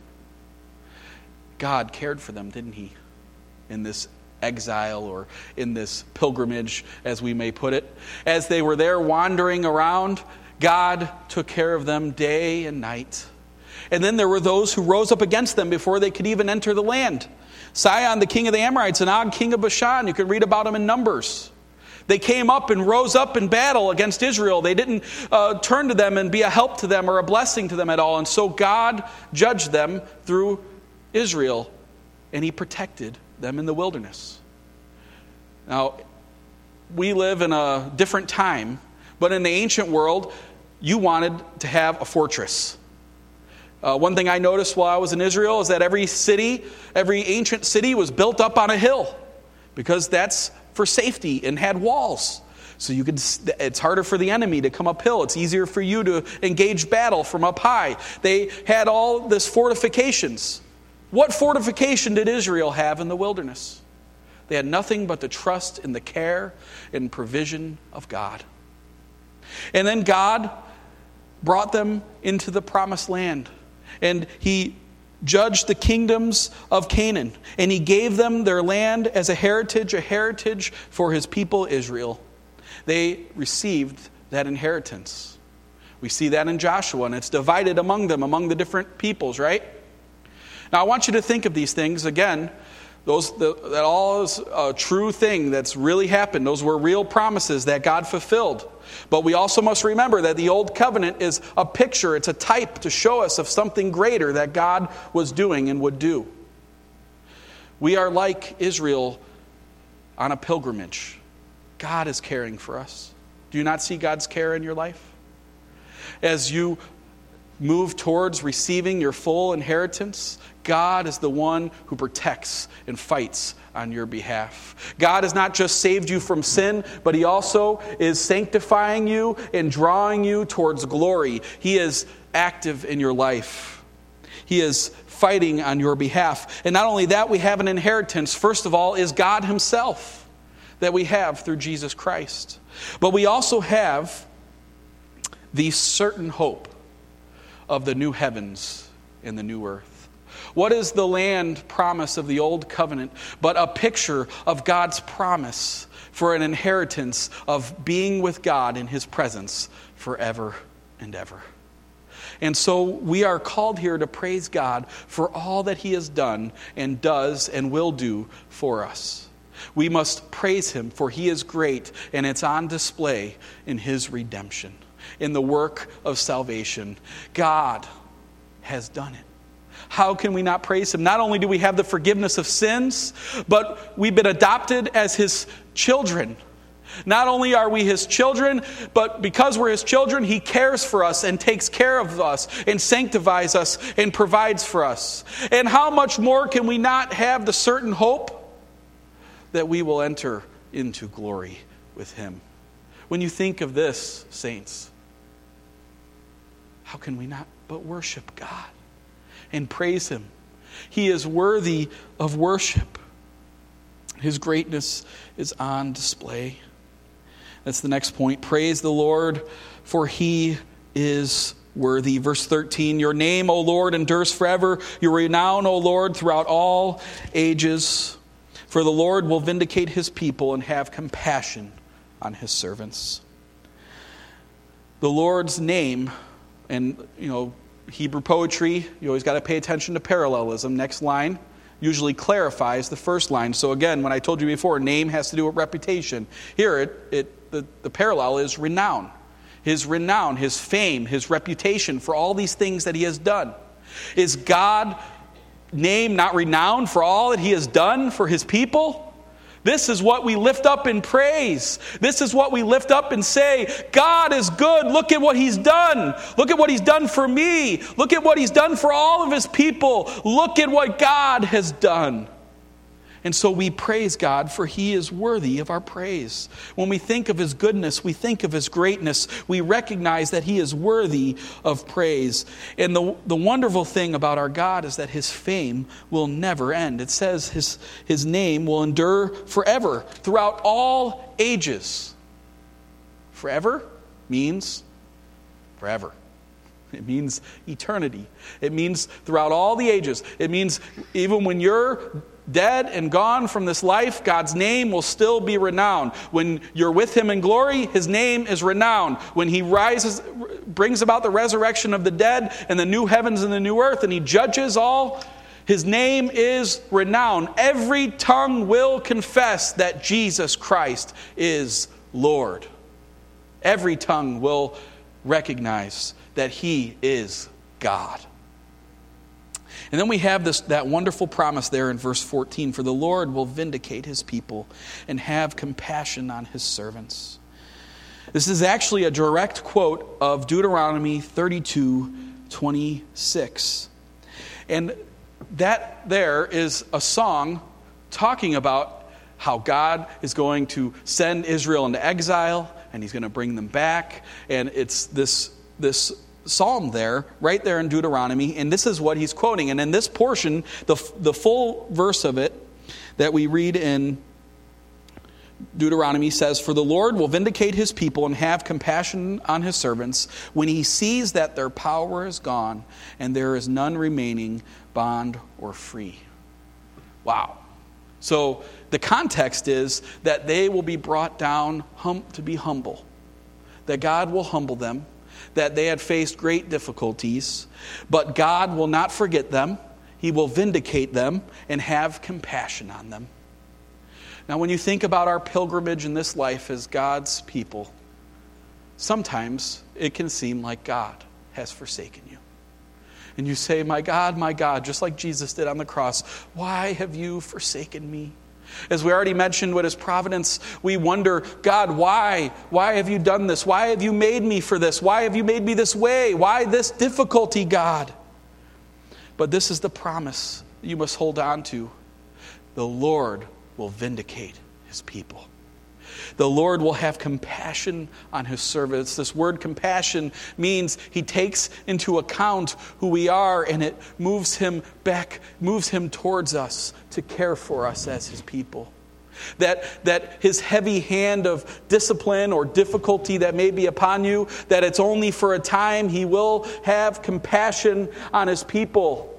God cared for them, didn't he? In this exile or in this pilgrimage, as we may put it. As they were there wandering around, God took care of them day and night. And then there were those who rose up against them before they could even enter the land. Sihon, the king of the Amorites, and Og, king of Bashan. You can read about them in Numbers. They came up and rose up in battle against Israel. They didn't uh, turn to them and be a help to them or a blessing to them at all. And so God judged them through Israel, and he protected them in the wilderness. Now, we live in a different time, but in the ancient world, you wanted to have a fortress. Uh, one thing I noticed while I was in Israel is that every city, every ancient city was built up on a hill, because that's for safety and had walls. So you could, it's harder for the enemy to come uphill. It's easier for you to engage battle from up high. They had all this fortifications. What fortification did Israel have in the wilderness? They had nothing but the trust in the care and provision of God. And then God brought them into the promised land. And he judged the kingdoms of Canaan. And he gave them their land as a heritage, a heritage for his people Israel. They received that inheritance. We see that in Joshua, and it's divided among them, among the different peoples, right? Now I want you to think of these things again. Those the, that all is a true thing that's really happened. Those were real promises that God fulfilled. But we also must remember that the old covenant is a picture, it's a type to show us of something greater that God was doing and would do. We are like Israel on a pilgrimage. God is caring for us. Do you not see God's care in your life? As you move towards receiving your full inheritance, God is the one who protects and fights on your behalf. God has not just saved you from sin, but he also is sanctifying you and drawing you towards glory. He is active in your life. He is fighting on your behalf. And not only that, we have an inheritance. First of all, is God himself that we have through Jesus Christ. But we also have the certain hope of the new heavens and the new earth. What is the land promise of the old covenant but a picture of God's promise for an inheritance of being with God in his presence forever and ever? And so we are called here to praise God for all that he has done and does and will do for us. We must praise him, for he is great, and it's on display in his redemption, in the work of salvation. God has done it. How can we not praise him? Not only do we have the forgiveness of sins, but we've been adopted as his children. Not only are we his children, but because we're his children, he cares for us and takes care of us and sanctifies us and provides for us. And how much more can we not have the certain hope that we will enter into glory with him? When you think of this, saints, how can we not but worship God and praise him? He is worthy of worship. His greatness is on display. That's the next point. Praise the Lord, for he is worthy. Verse thirteen, your name, O Lord, endures forever. Your renown, O Lord, throughout all ages. For the Lord will vindicate his people and have compassion on his servants. The Lord's name, and you know, Hebrew poetry, you always got to pay attention to parallelism. Next line usually clarifies the first line. So again, when I told you before, name has to do with reputation. Here, it, it the, the parallel is renown. His renown, his fame, his reputation for all these things that he has done. Is God name not renowned for all that he has done for his people? This is what we lift up in praise. This is what we lift up and say, God is good. Look at what he's done. Look at what he's done for me. Look at what he's done for all of his people. Look at what God has done. And so we praise God, for he is worthy of our praise. When we think of his goodness, we think of his greatness. We recognize that he is worthy of praise. And the, the wonderful thing about our God is that his fame will never end. It says his, his name will endure forever, throughout all ages. Forever means forever. It means eternity. It means throughout all the ages. It means even when you're dead and gone from this life, God's name will still be renowned. When you're with him in glory, his name is renowned. When he rises, brings about the resurrection of the dead and the new heavens and the new earth, and he judges all, his name is renowned. Every tongue will confess that Jesus Christ is Lord. Every tongue will recognize that he is God. And then we have this that wonderful promise there in verse fourteen, for the Lord will vindicate his people and have compassion on his servants. This is actually a direct quote of Deuteronomy thirty-two twenty-six. And that there is a song talking about how God is going to send Israel into exile and he's going to bring them back. And it's this this psalm there, right there in Deuteronomy, and this is what he's quoting. And in this portion, the, the full verse of it that we read in Deuteronomy says, for the Lord will vindicate his people and have compassion on his servants when he sees that their power is gone and there is none remaining, bond or free. Wow. So the context is that they will be brought down hum, to be humble, that God will humble them, that they had faced great difficulties, but God will not forget them. He will vindicate them and have compassion on them. Now, when you think about our pilgrimage in this life as God's people, sometimes it can seem like God has forsaken you. And you say, my God, my God, just like Jesus did on the cross, why have you forsaken me? As we already mentioned with his providence, we wonder, God, why? Why have you done this? Why have you made me for this? Why have you made me this way? Why this difficulty, God? But this is the promise you must hold on to. The Lord will vindicate his people. The Lord will have compassion on his servants. This word compassion means he takes into account who we are, and it moves him back, moves him towards us to care for us as his people. That, that his heavy hand of discipline or difficulty that may be upon you, that it's only for a time. He will have compassion on his people.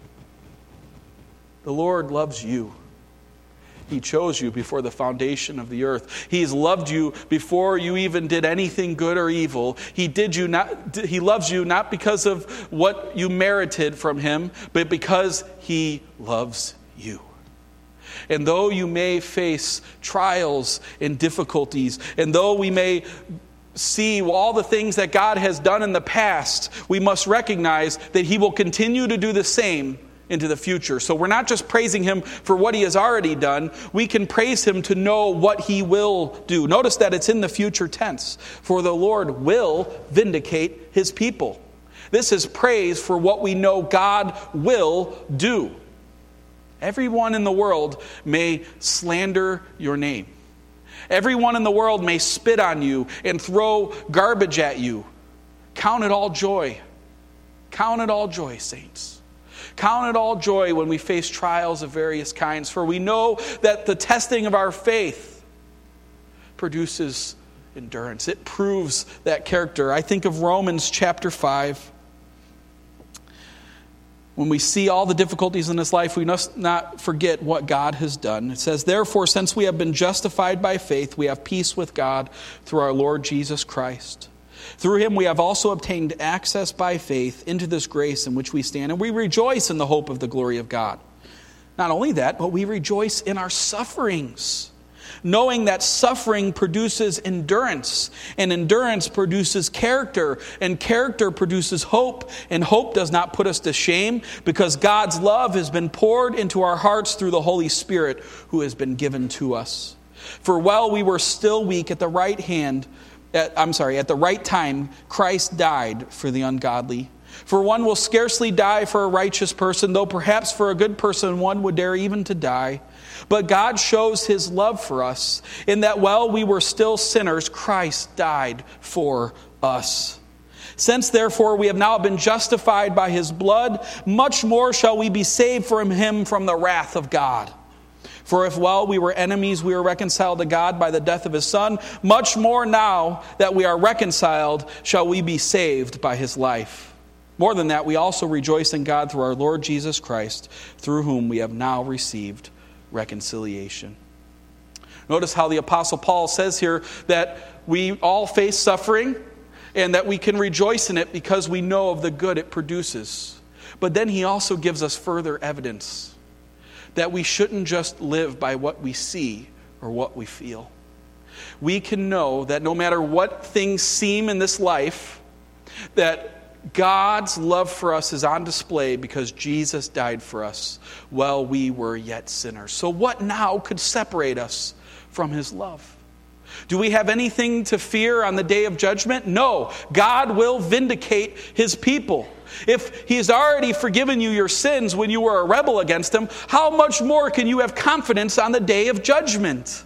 The Lord loves you. He chose you before the foundation of the earth. He's loved you before you even did anything good or evil. He did you not he loves you not because of what you merited from him, but because he loves you. And though you may face trials and difficulties, and though we may see all the things that God has done in the past, we must recognize that he will continue to do the same into the future. So we're not just praising him for what he has already done. We can praise him to know what he will do. Notice that it's in the future tense. For the Lord will vindicate his people. This is praise for what we know God will do. Everyone in the world may slander your name. Everyone in the world may spit on you and throw garbage at you. Count it all joy. Count it all joy, saints. Count it all joy when we face trials of various kinds, for we know that the testing of our faith produces endurance. It proves that character. I think of Romans chapter five. When we see all the difficulties in this life, we must not forget what God has done. It says, therefore, since we have been justified by faith, we have peace with God through our Lord Jesus Christ. Through him we have also obtained access by faith into this grace in which we stand, and we rejoice in the hope of the glory of God. Not only that, but we rejoice in our sufferings, knowing that suffering produces endurance, and endurance produces character, and character produces hope, and hope does not put us to shame, because God's love has been poured into our hearts through the Holy Spirit who has been given to us. For while we were still weak, at the right hand, at, I'm sorry, at the right time, Christ died for the ungodly. For one will scarcely die for a righteous person, though perhaps for a good person one would dare even to die. But God shows his love for us, in that while we were still sinners, Christ died for us. Since therefore we have now been justified by his blood, much more shall we be saved from him from the wrath of God. For if while we were enemies we were reconciled to God by the death of his Son, much more now that we are reconciled shall we be saved by his life. More than that, we also rejoice in God through our Lord Jesus Christ, through whom we have now received reconciliation. Notice how the Apostle Paul says here that we all face suffering and that we can rejoice in it because we know of the good it produces. But then he also gives us further evidence that we shouldn't just live by what we see or what we feel. We can know that no matter what things seem in this life, that God's love for us is on display because Jesus died for us while we were yet sinners. So what now could separate us from his love? Do we have anything to fear on the day of judgment? No. God will vindicate his people. If he has already forgiven you your sins when you were a rebel against him, how much more can you have confidence on the day of judgment?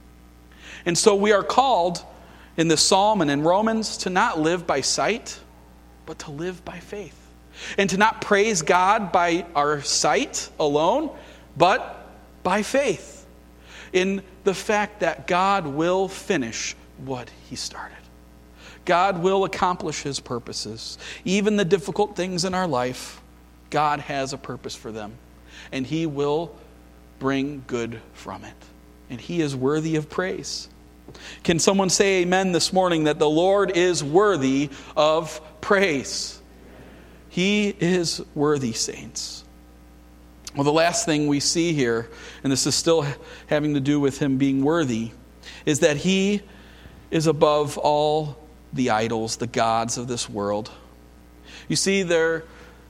And so we are called in this psalm and in Romans to not live by sight, but to live by faith. And to not praise God by our sight alone, but by faith. In the fact that God will finish what he started. God will accomplish his purposes. Even the difficult things in our life, God has a purpose for them. And he will bring good from it. And he is worthy of praise. Can someone say amen this morning that the Lord is worthy of praise? He is worthy, saints. Well, the last thing we see here, and this is still having to do with him being worthy, is that he is above all the idols, the gods of this world. You see, they're,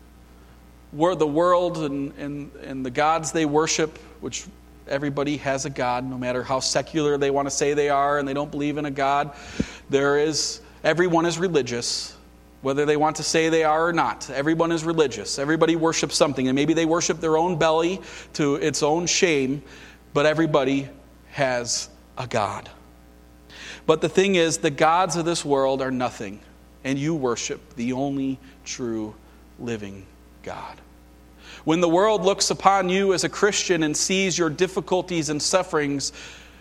the world and, and, and the gods they worship, which everybody has a God, no matter how secular they want to say they are and they don't believe in a God. There is, everyone is religious, whether they want to say they are or not. Everyone is religious. Everybody worships something, and maybe they worship their own belly to its own shame, but everybody has a God. But the thing is, the gods of this world are nothing, and you worship the only true living God. When the world looks upon you as a Christian and sees your difficulties and sufferings,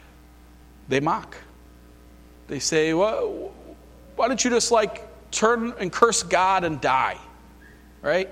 they mock. They say, well, why don't you just like turn and curse God and die? Right?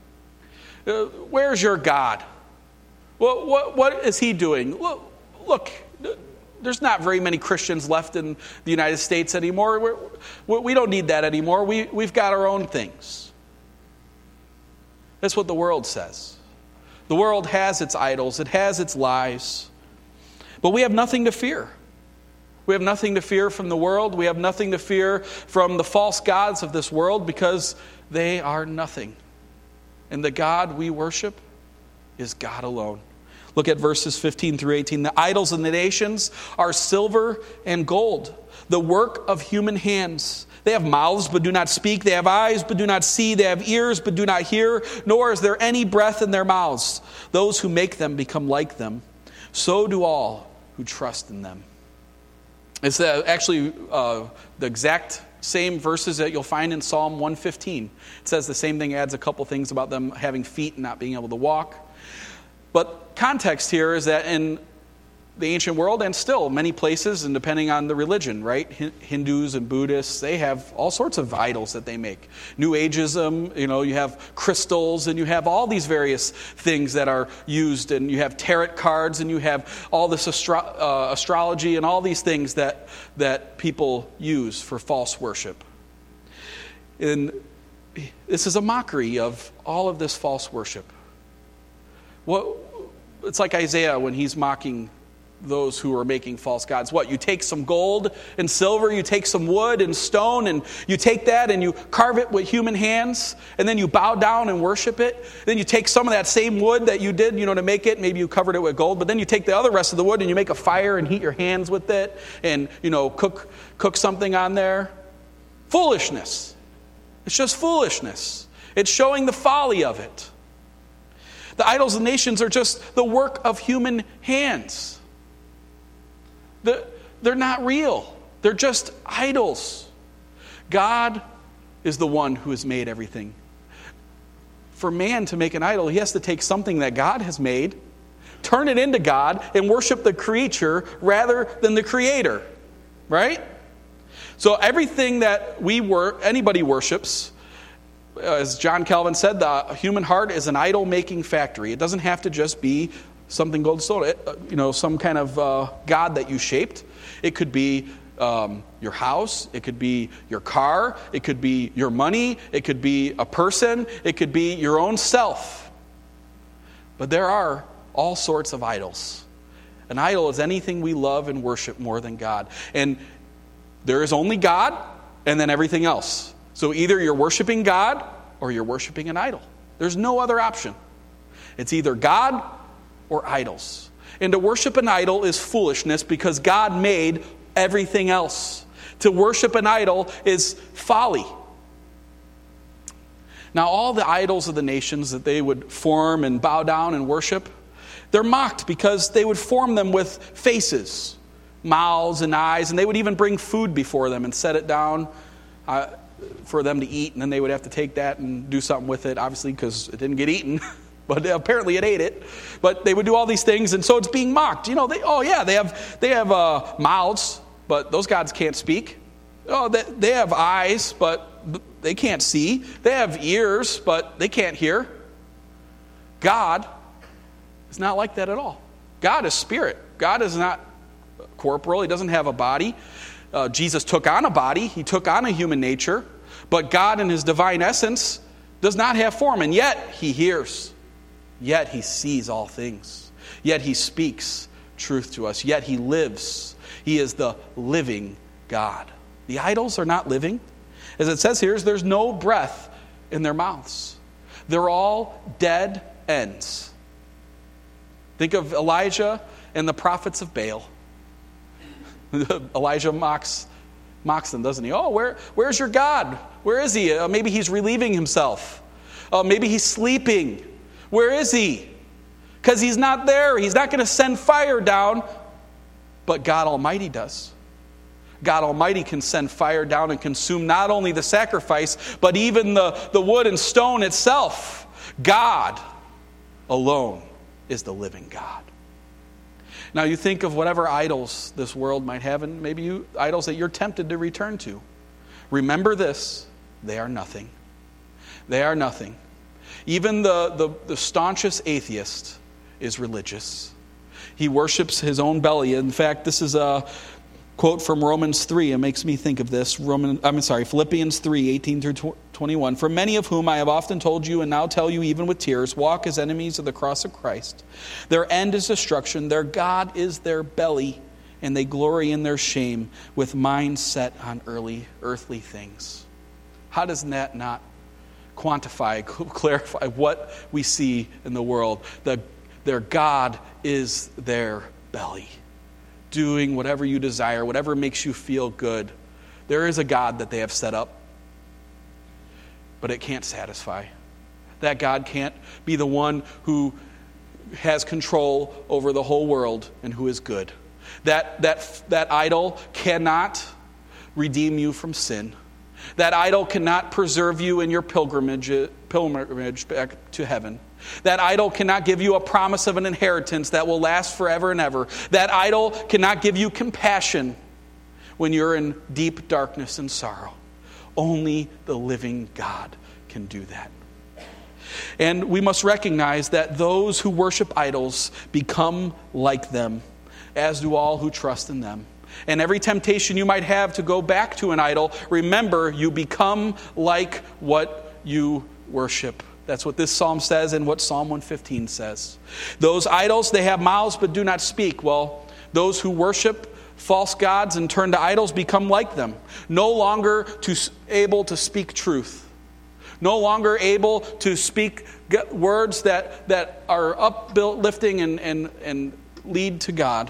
Uh, where's your God? Well, what, what is he doing? Look, look, there's not very many Christians left in the United States anymore. We're, we don't need that anymore. We, we've got our own things. That's what the world says. The world has its idols. It has its lies. But we have nothing to fear. We have nothing to fear from the world. We have nothing to fear from the false gods of this world because they are nothing. And the God we worship is God alone. Look at verses fifteen through eighteen. The idols of the nations are silver and gold, the work of human hands. They have mouths but do not speak. They have eyes but do not see. They have ears but do not hear. Nor is there any breath in their mouths. Those who make them become like them. So do all who trust in them. It's actually uh, the exact same verses that you'll find in Psalm one fifteen. It says the same thing, adds a couple things about them having feet and not being able to walk. But context here is that in the ancient world, and still many places, and depending on the religion, right? Hindus and Buddhists, they have all sorts of idols that they make. New Ageism, you know, you have crystals, and you have all these various things that are used, and you have tarot cards, and you have all this astro- uh, astrology, and all these things that that people use for false worship. And this is a mockery of all of this false worship. What, it's like Isaiah when he's mocking those who are making false gods. What, you take some gold and silver, you take some wood and stone, and you take that and you carve it with human hands, and then you bow down and worship it. Then you take some of that same wood that you did, you know, to make it, maybe you covered it with gold, but then you take the other rest of the wood and you make a fire and heat your hands with it and, you know, cook cook something on there. Foolishness. It's just foolishness. It's showing the folly of it. The idols of nations are just the work of human hands. They're not real. They're just idols. God is the one who has made everything. For man to make an idol, he has to take something that God has made, turn it into God, and worship the creature rather than the creator. Right? So everything that we wor- anybody worships, as John Calvin said, the human heart is an idol-making factory. It doesn't have to just be something gold and stone, it, you know, some kind of uh, god that you shaped. It could be um, your house. It could be your car. It could be your money. It could be a person. It could be your own self. But there are all sorts of idols. An idol is anything we love and worship more than God. And there is only God and then everything else. So either you're worshiping God or you're worshiping an idol. There's no other option. It's either God or idols. And to worship an idol is foolishness because God made everything else. To worship an idol is folly. Now, all the idols of the nations that they would form and bow down and worship, they're mocked because they would form them with faces, mouths and eyes, and they would even bring food before them and set it down uh, for them to eat, and then they would have to take that and do something with it, obviously, because it didn't get eaten. But apparently it ate it. But they would do all these things, and so it's being mocked. You know, they, oh yeah, they have they have uh, mouths, but those gods can't speak. Oh, they, they have eyes, but they can't see. They have ears, but they can't hear. God is not like that at all. God is spirit. God is not corporal. He doesn't have a body. Uh, Jesus took on a body. He took on a human nature. But God in his divine essence does not have form, and yet he hears. Yet he sees all things. Yet he speaks truth to us. Yet he lives. He is the living God. The idols are not living. As it says here, there's no breath in their mouths. They're all dead ends. Think of Elijah and the prophets of Baal. Elijah mocks, mocks them, doesn't he? Oh, where, where's your God? Where is he? Uh, maybe he's relieving himself. Uh, maybe he's sleeping. Where is he? Because he's not there. He's not going to send fire down. But God Almighty does. God Almighty can send fire down and consume not only the sacrifice, but even the, the wood and stone itself. God alone is the living God. Now you think of whatever idols this world might have, and maybe you idols that you're tempted to return to. Remember this, they are nothing. They are nothing. Even the, the, the staunchest atheist is religious. He worships his own belly. In fact, this is a quote from Romans three. It makes me think of this. Roman, I'm sorry, Philippians three, eighteen through twenty-one. For many of whom I have often told you and now tell you even with tears, walk as enemies of the cross of Christ. Their end is destruction. Their God is their belly, and they glory in their shame with minds set on early earthly things. How does that not quantify, clarify what we see in the world? The, their God is their belly. Doing whatever you desire, whatever makes you feel good. There is a God that they have set up, but it can't satisfy. That God can't be the one who has control over the whole world and who is good. That, that, that idol cannot redeem you from sin. That idol cannot preserve you in your pilgrimage, pilgrimage back to heaven. That idol cannot give you a promise of an inheritance that will last forever and ever. That idol cannot give you compassion when you're in deep darkness and sorrow. Only the living God can do that. And we must recognize that those who worship idols become like them, as do all who trust in them. And every temptation you might have to go back to an idol, remember, you become like what you worship. That's what this psalm says and what Psalm one fifteen says. Those idols, they have mouths but do not speak. Well, those who worship false gods and turn to idols become like them. No longer to, able to speak truth. No longer able to speak words that, that are uplifting and, and, and lead to God.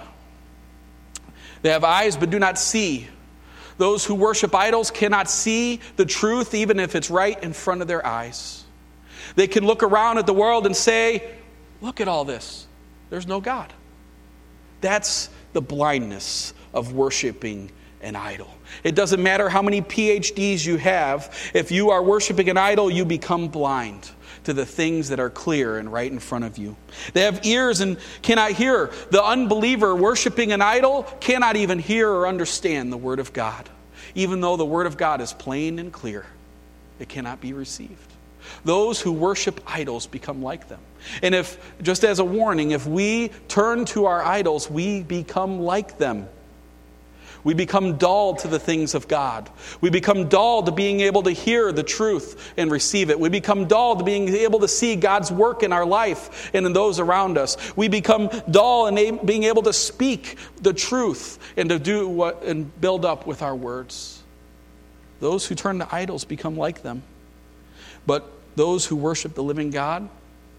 They have eyes but do not see. Those who worship idols cannot see the truth even if it's right in front of their eyes. They can look around at the world and say, look at all this. There's no God. That's the blindness of worshiping an idol. It doesn't matter how many P H Ds you have. If you are worshiping an idol, you become blind to the things that are clear and right in front of you. They have ears and cannot hear. The unbeliever worshiping an idol cannot even hear or understand the Word of God. Even though the Word of God is plain and clear, it cannot be received. Those who worship idols become like them. And if, just as a warning, if we turn to our idols, we become like them. We become dull to the things of God. We become dull to being able to hear the truth and receive it. We become dull to being able to see God's work in our life and in those around us. We become dull in being able to speak the truth and to do what and build up with our words. Those who turn to idols become like them. But those who worship the living God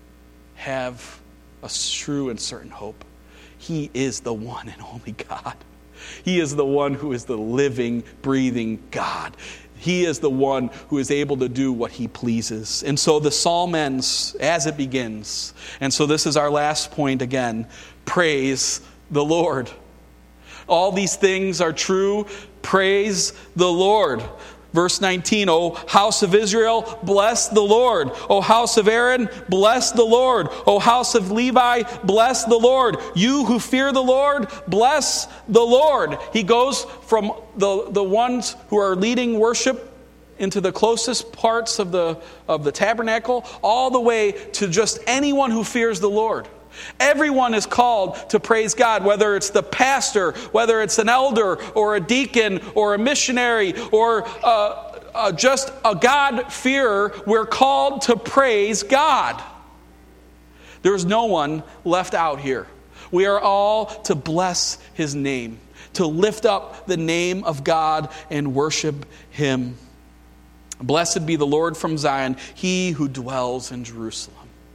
have a true and certain hope. He is the one and only God. He is the one who is the living, breathing God. He is the one who is able to do what he pleases. And so the psalm ends as it begins. And so this is our last point again. Praise the Lord. All these things are true. Praise the Lord. Verse nineteen, O house of Israel, bless the Lord. O house of Aaron, bless the Lord. O house of Levi, bless the Lord. You who fear the Lord, bless the Lord. He goes from the, the ones who are leading worship into the closest parts of the, of the tabernacle, all the way to just anyone who fears the Lord. Everyone is called to praise God, whether it's the pastor, whether it's an elder or a deacon or a missionary or uh, uh, just a God-fearer. We're called to praise God. There's no one left out here. We are all to bless his name, to lift up the name of God and worship him. Blessed be the Lord from Zion, he who dwells in Jerusalem.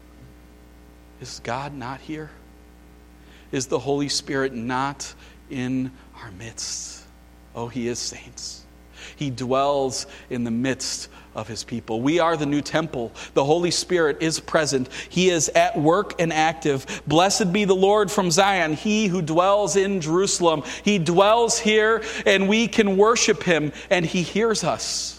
Is God not here? Is the Holy Spirit not in our midst? Oh, he is, saints. He dwells in the midst of his people. We are the new temple. The Holy Spirit is present. He is at work and active. Blessed be the Lord from Zion, he who dwells in Jerusalem. He dwells here, and we can worship him, and he hears us.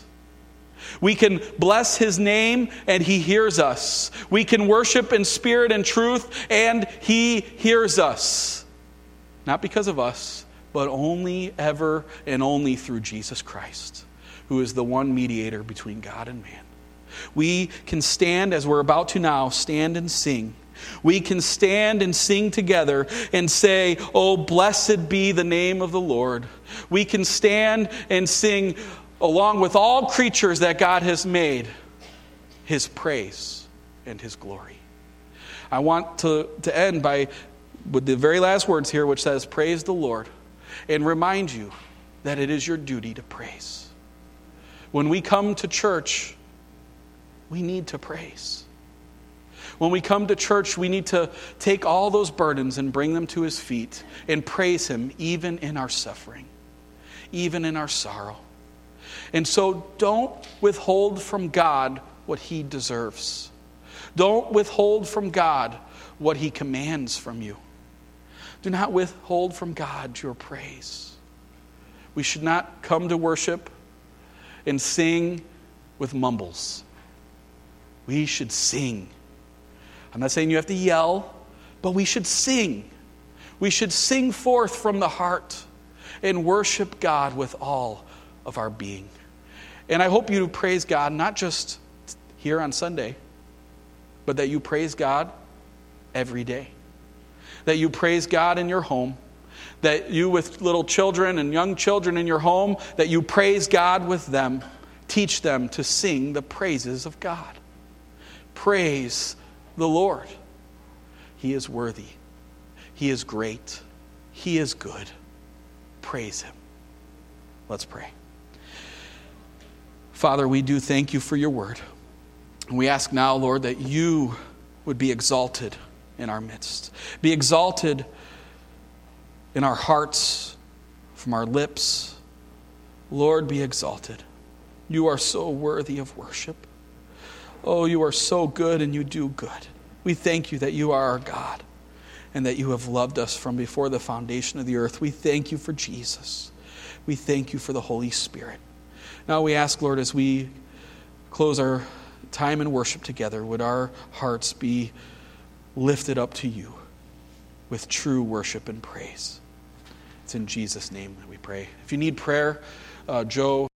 We can bless his name and he hears us. We can worship in spirit and truth and he hears us. Not because of us, but only ever and only through Jesus Christ, who is the one mediator between God and man. We can stand, as we're about to now, stand and sing. We can stand and sing together and say, oh, blessed be the name of the Lord. We can stand and sing along with all creatures that God has made, his praise and his glory. I want to, to end by with the very last words here, which says, praise the Lord, and remind you that it is your duty to praise. When we come to church, we need to praise. When we come to church, we need to take all those burdens and bring them to his feet and praise him even in our suffering, even in our sorrow. And so don't withhold from God what he deserves. Don't withhold from God what he commands from you. Do not withhold from God your praise. We should not come to worship and sing with mumbles. We should sing. I'm not saying you have to yell, but we should sing. We should sing forth from the heart and worship God with all of our being. And I hope you praise God not just here on Sunday, but that you praise God every day. That you praise God in your home, That you with little children and young children in your home, that you praise God with them. Teach them to sing the praises of God. Praise the Lord. He is worthy. He is great. He is good. Praise him. Let's pray. Father, we do thank you for your word. And we ask now, Lord, that you would be exalted in our midst. Be exalted in our hearts, from our lips. Lord, be exalted. You are so worthy of worship. Oh, you are so good and you do good. We thank you that you are our God and that you have loved us from before the foundation of the earth. We thank you for Jesus. We thank you for the Holy Spirit. Now we ask, Lord, as we close our time in worship together, would our hearts be lifted up to you with true worship and praise. It's in Jesus' name that we pray. If you need prayer, uh, Joe